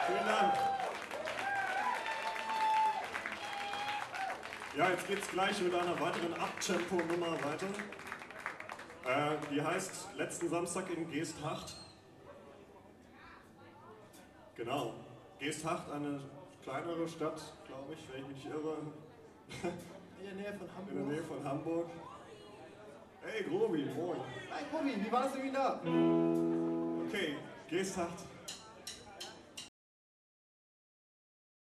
Vielen Dank. Ja, jetzt geht's gleich mit einer weiteren Abtempo-Nummer weiter. Die heißt Letzten Samstag in Geesthacht. Genau. Geesthacht, eine kleinere Stadt, glaube ich, wenn ich mich nicht irre. In der Nähe von Hamburg. In der Nähe von Hamburg. Hey Grobi, moin. Hi Grobi, wie war das in Wien da? Okay, Geesthacht.